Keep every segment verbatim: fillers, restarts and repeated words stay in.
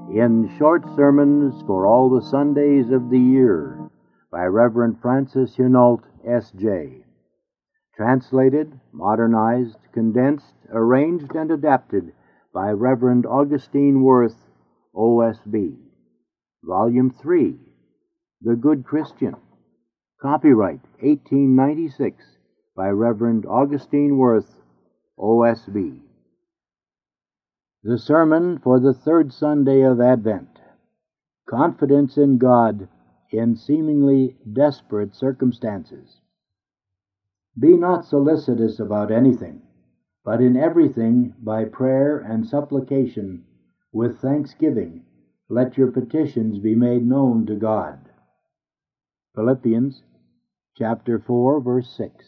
in Short Sermons for All the Sundays of the Year by Reverend Francis Hunault, S J Translated, modernized, condensed, arranged, and adapted by Reverend Augustine Worth, O S B Volume three, The Good Christian. Copyright eighteen ninety-six by Reverend Augustine Worth, O S B The Sermon for the Third Sunday of Advent. Confidence in God in Seemingly Desperate Circumstances. Be not solicitous about anything, but in everything by prayer and supplication with thanksgiving let your petitions be made known to God. Philippians chapter four, verse six.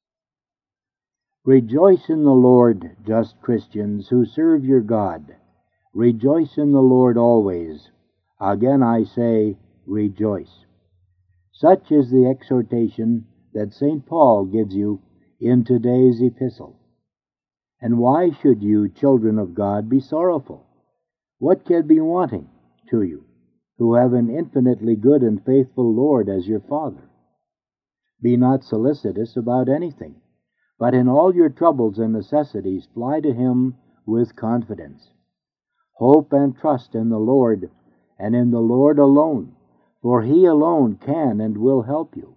Rejoice in the Lord, just Christians who serve your God. Rejoice in the Lord always. Again I say, rejoice. Such is the exhortation that Saint Paul gives you in today's epistle. And why should you, children of God, be sorrowful? What can be wanting to you, who have an infinitely good and faithful Lord as your Father? Be not solicitous about anything, but in all your troubles and necessities fly to Him with confidence. Hope and trust in the Lord, and in the Lord alone, for He alone can and will help you.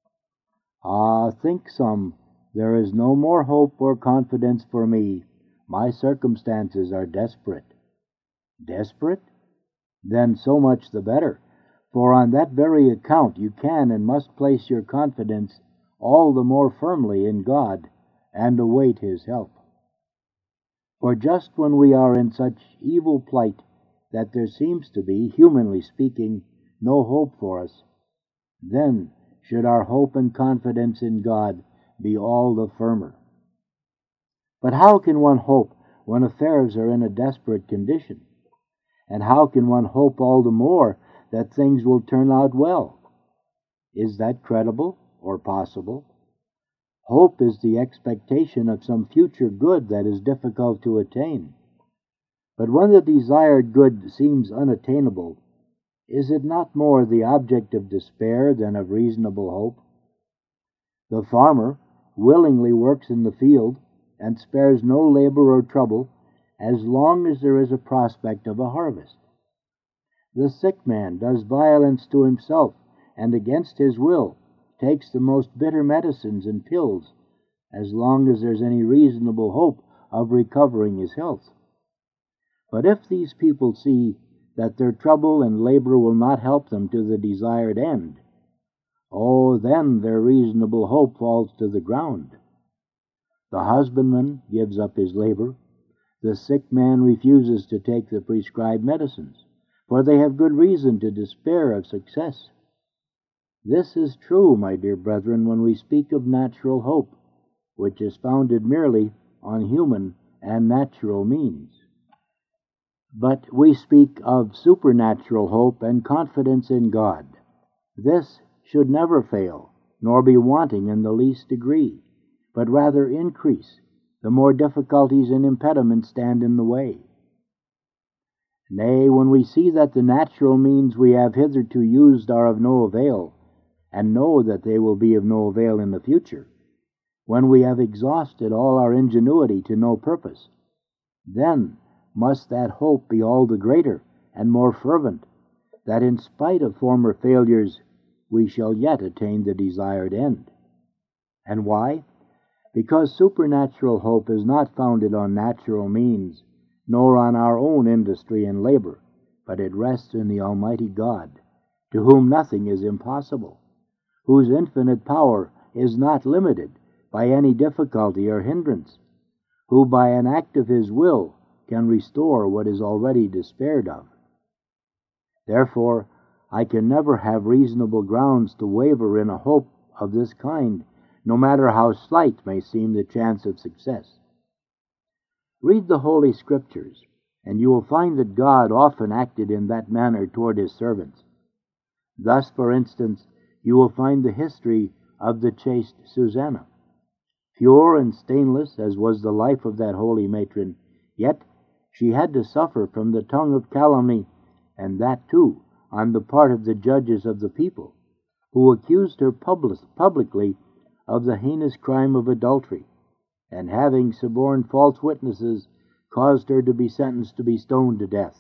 Ah, think some, there is no more hope or confidence for me. My circumstances are desperate. Desperate? Then so much the better, for on that very account you can and must place your confidence all the more firmly in God and await His help. For just when we are in such evil plight that there seems to be, humanly speaking, no hope for us, then should our hope and confidence in God be all the firmer. But how can one hope when affairs are in a desperate condition? And how can one hope all the more that things will turn out well? Is that credible or possible? Hope is the expectation of some future good that is difficult to attain. But when the desired good seems unattainable, is it not more the object of despair than of reasonable hope? The farmer willingly works in the field and spares no labor or trouble as long as there is a prospect of a harvest. The sick man does violence to himself and against his will takes the most bitter medicines and pills as long as there's any reasonable hope of recovering his health. But if these people see that their trouble and labor will not help them to the desired end, oh, then their reasonable hope falls to the ground. The husbandman gives up his labor. The sick man refuses to take the prescribed medicines, for they have good reason to despair of success. This is true, my dear brethren, when we speak of natural hope, which is founded merely on human and natural means. But we speak of supernatural hope and confidence in God. This should never fail, nor be wanting in the least degree, but rather increase the more difficulties and impediments stand in the way. Nay, when we see that the natural means we have hitherto used are of no avail, and know that they will be of no avail in the future, when we have exhausted all our ingenuity to no purpose, then must that hope be all the greater and more fervent, that in spite of former failures we shall yet attain the desired end. And why? Because supernatural hope is not founded on natural means, nor on our own industry and labor, but it rests in the Almighty God, to whom nothing is impossible, whose infinite power is not limited by any difficulty or hindrance, who by an act of His will can restore what is already despaired of. Therefore, I can never have reasonable grounds to waver in a hope of this kind, no matter how slight may seem the chance of success. Read the Holy Scriptures, and you will find that God often acted in that manner toward His servants. Thus, for instance, you will find the history of the chaste Susanna. Pure and stainless as was the life of that holy matron, yet she had to suffer from the tongue of calumny and that too on the part of the judges of the people, who accused her public, publicly of the heinous crime of adultery, and having suborned false witnesses, caused her to be sentenced to be stoned to death.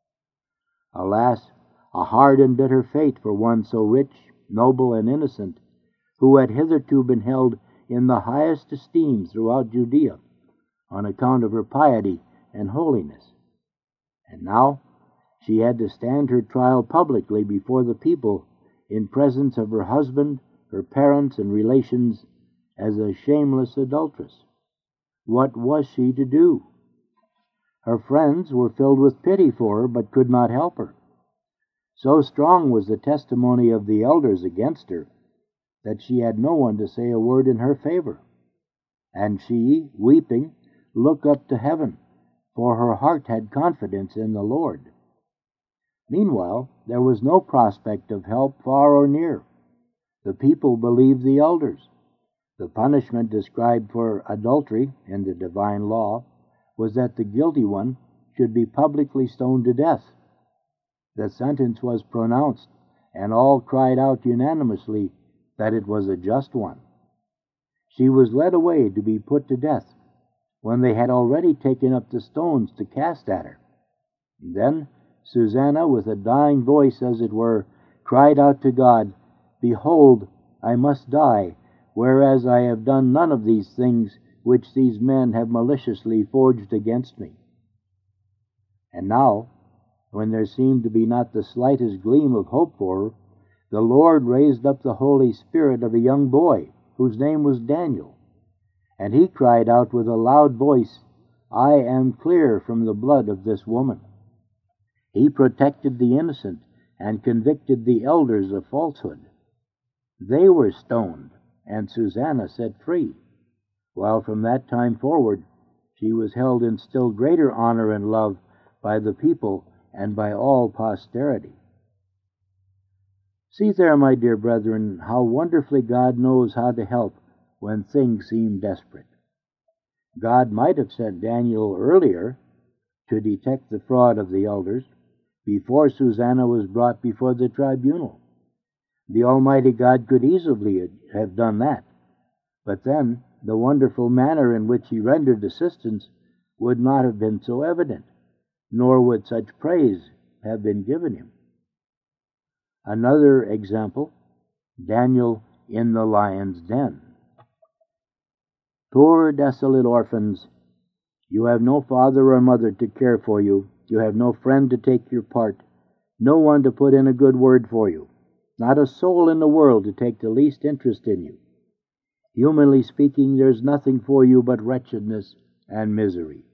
Alas, a hard and bitter fate for one so rich, noble, and innocent, who had hitherto been held in the highest esteem throughout Judea on account of her piety and holiness. And now she had to stand her trial publicly before the people in presence of her husband, her parents, and relations as a shameless adulteress. What was she to do? Her friends were filled with pity for her, but could not help her. So strong was the testimony of the elders against her that she had no one to say a word in her favor. And she, weeping, looked up to heaven, for her heart had confidence in the Lord. Meanwhile, there was no prospect of help far or near. The people believed the elders. The punishment described for adultery in the divine law was that the guilty one should be publicly stoned to death. The sentence was pronounced, and all cried out unanimously that it was a just one. She was led away to be put to death, when they had already taken up the stones to cast at her. And then Susanna, with a dying voice, as it were, cried out to God, "Behold, I must die, whereas I have done none of these things which these men have maliciously forged against me." And now, when there seemed to be not the slightest gleam of hope for her, the Lord raised up the Holy Spirit of a young boy, whose name was Daniel. And he cried out with a loud voice, "I am clear from the blood of this woman." He protected the innocent and convicted the elders of falsehood. They were stoned, and Susanna set free, while from that time forward she was held in still greater honor and love by the people and by all posterity. See there, my dear brethren, how wonderfully God knows how to help when things seem desperate. God might have sent Daniel earlier to detect the fraud of the elders, before Susanna was brought before the tribunal. The Almighty God could easily have done that, but then the wonderful manner in which he rendered assistance would not have been so evident, nor would such praise have been given him. Another example, Daniel in the lion's den. Poor desolate orphans, you have no father or mother to care for you, you have no friend to take your part, no one to put in a good word for you, not a soul in the world to take the least interest in you. Humanly speaking, there's nothing for you but wretchedness and misery.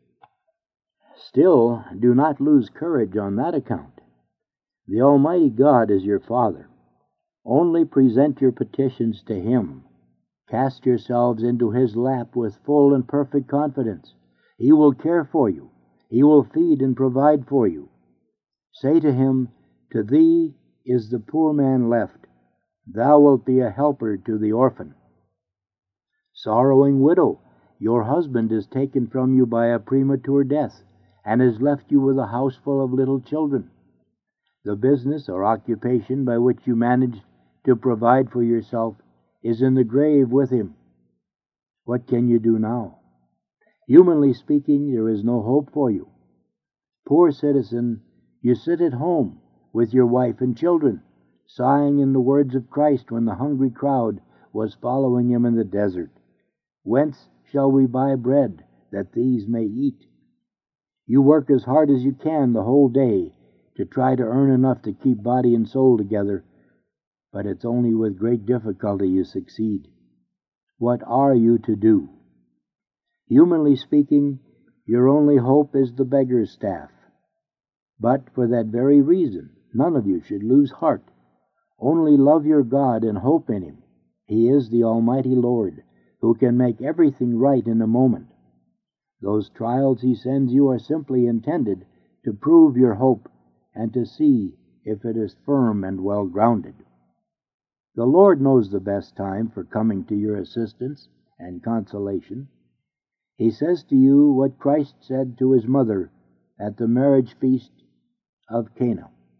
Still, do not lose courage on that account. The Almighty God is your Father. Only present your petitions to Him. Cast yourselves into His lap with full and perfect confidence. He will care for you. He will feed and provide for you. Say to Him, "To Thee is the poor man left. Thou wilt be a helper to the orphan." Sorrowing widow, your husband is taken from you by a premature death, and has left you with a house full of little children. The business or occupation by which you managed to provide for yourself is in the grave with him. What can you do now? Humanly speaking, there is no hope for you. Poor citizen, you sit at home with your wife and children, sighing in the words of Christ when the hungry crowd was following him in the desert. "Whence shall we buy bread that these may eat?" You work as hard as you can the whole day to try to earn enough to keep body and soul together, but it's only with great difficulty you succeed. What are you to do? Humanly speaking, your only hope is the beggar's staff. But for that very reason, none of you should lose heart. Only love your God and hope in Him. He is the Almighty Lord, who can make everything right in a moment. Those trials He sends you are simply intended to prove your hope and to see if it is firm and well grounded. The Lord knows the best time for coming to your assistance and consolation. He says to you what Christ said to His mother at the marriage feast of Cana.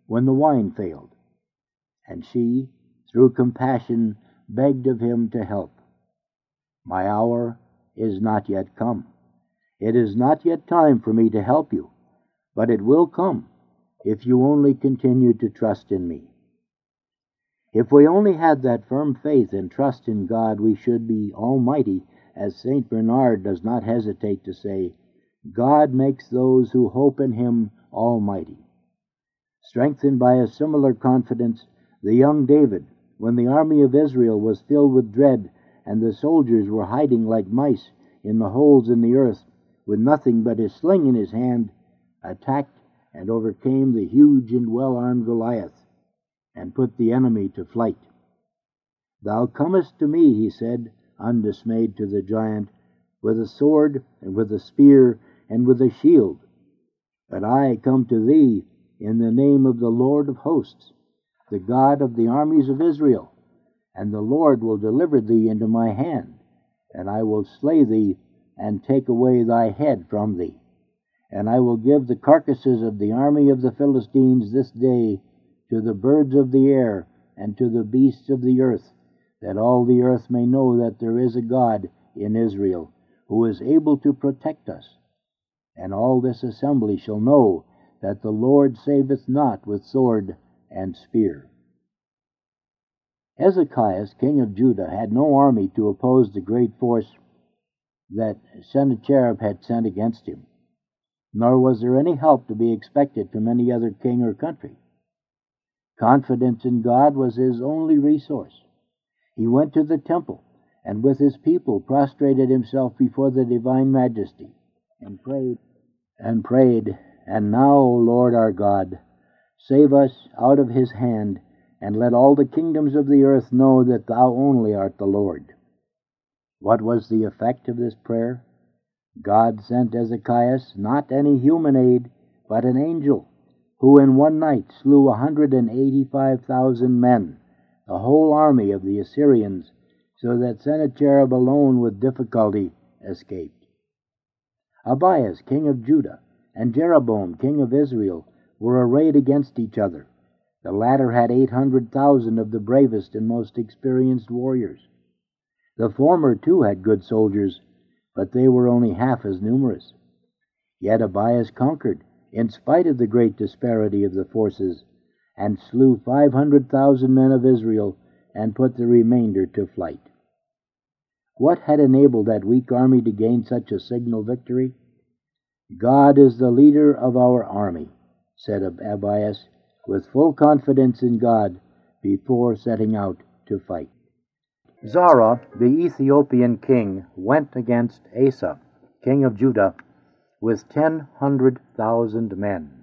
when the wine failed. And she, through compassion, begged of him to help. My hour is not yet come. It is not yet time for me to help you, but it will come if you only continue to trust in me. If we only had that firm faith and trust in God, we should be almighty, as Saint Bernard does not hesitate to say, God makes those who hope in him almighty. Strengthened by a similar confidence, the young David, when the army of Israel was filled with dread and the soldiers were hiding like mice in the holes in the earth, with nothing but his sling in his hand, attacked and overcame the huge and well-armed Goliath, and put the enemy to flight. Thou comest to me, he said, undismayed to the giant, with a sword and with a spear and with a shield. But I come to thee in the name of the Lord of hosts, the God of the armies of Israel, and the Lord will deliver thee into my hand, and I will slay thee and take away thy head from thee. And I will give the carcasses of the army of the Philistines this day to the birds of the air and to the beasts of the earth, that all the earth may know that there is a God in Israel, who is able to protect us. And all this assembly shall know that the Lord saveth not with sword and spear. Hezekiah, king of Judah, had no army to oppose the great force that Sennacherib had sent against him, nor was there any help to be expected from any other king or country. Confidence in God was his only resource. He went to the temple, and with his people prostrated himself before the divine majesty, and prayed, and prayed, And now, O Lord our God, save us out of his hand, and let all the kingdoms of the earth know that thou only art the Lord. What was the effect of this prayer? God sent Hezekiah not any human aid, but an angel, who in one night slew one hundred eighty-five thousand men, the whole army of the Assyrians, so that Sennacherib alone with difficulty escaped. Abias, king of Judah, and Jeroboam, king of Israel, were arrayed against each other. The latter had eight hundred thousand of the bravest and most experienced warriors. The former, too, had good soldiers, but they were only half as numerous. Yet Abias conquered, in spite of the great disparity of the forces, and slew five hundred thousand men of Israel, and put the remainder to flight. What had enabled that weak army to gain such a signal victory? God is the leader of our army, said Abias, with full confidence in God before setting out to fight. Zara, the Ethiopian king, went against Asa, king of Judah, with ten hundred thousand men.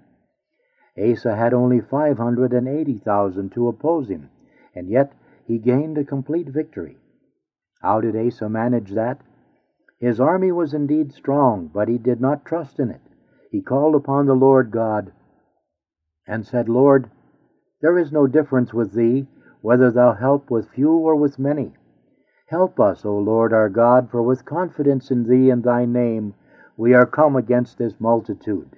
Asa had only five hundred eighty thousand to oppose him, and yet he gained a complete victory. How did Asa manage that? His army was indeed strong, but he did not trust in it. He called upon the Lord God and said, Lord, there is no difference with thee, whether thou help with few or with many. Help us, O Lord our God, for with confidence in thee and thy name we are come against this multitude.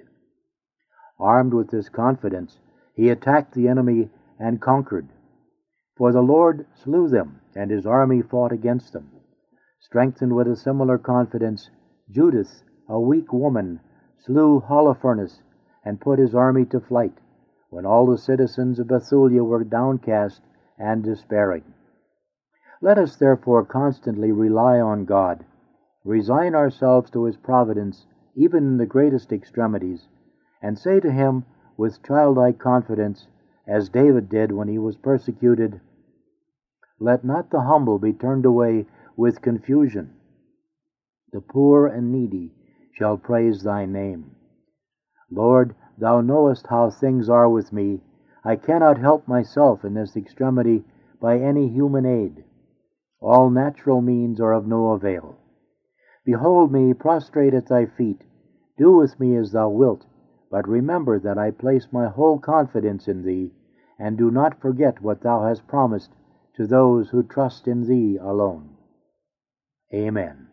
Armed with this confidence, he attacked the enemy and conquered. For the Lord slew them, and his army fought against them. Strengthened with a similar confidence, Judith, a weak woman, slew Holofernes and put his army to flight, when all the citizens of Bethulia were downcast and despairing. Let us therefore constantly rely on God, resign ourselves to his providence, even in the greatest extremities, and say to him with childlike confidence, as David did when he was persecuted, Let not the humble be turned away with confusion. The poor and needy shall praise thy name. Lord, thou knowest how things are with me. I cannot help myself in this extremity by any human aid. All natural means are of no avail. Behold me prostrate at thy feet. Do with me as thou wilt, but remember that I place my whole confidence in thee, and do not forget what thou hast promised to those who trust in thee alone. Amen.